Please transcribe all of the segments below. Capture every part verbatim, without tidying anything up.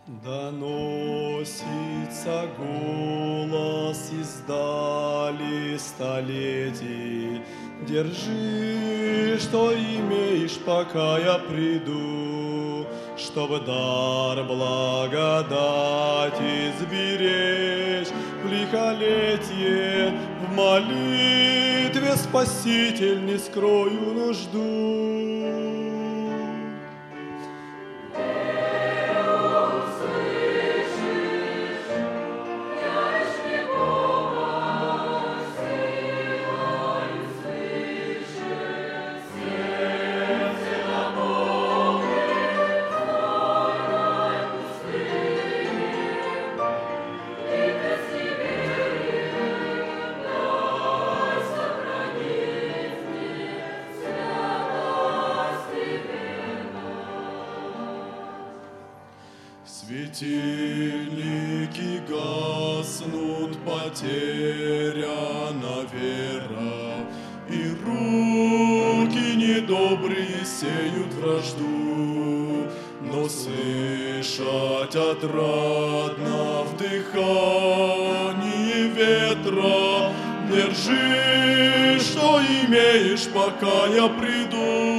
Доносится голос издали столетий. Держи, что имеешь, пока я приду, чтобы дар благодати сберечь в лихолетие. В молитве, Спаситель, не скрою нужду. Светильники гаснут, потеряна вера, и руки недобрые сеют вражду, но слышать отрадно в дыхании ветра. Держи, что имеешь, пока я приду.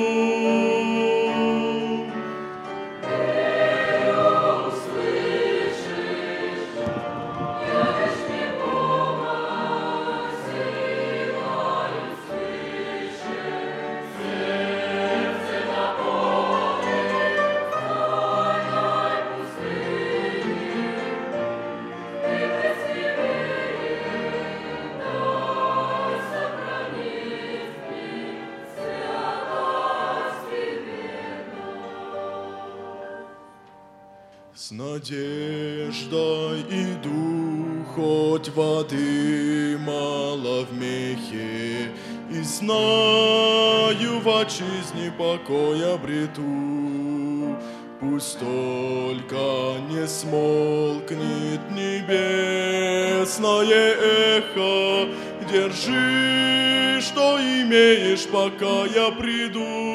С надеждой иду, хоть воды мало в мехе, и знаю, в отчизне покой обрету. Пусть только не смолкнет небесное эхо. Держи, что имеешь, пока я приду.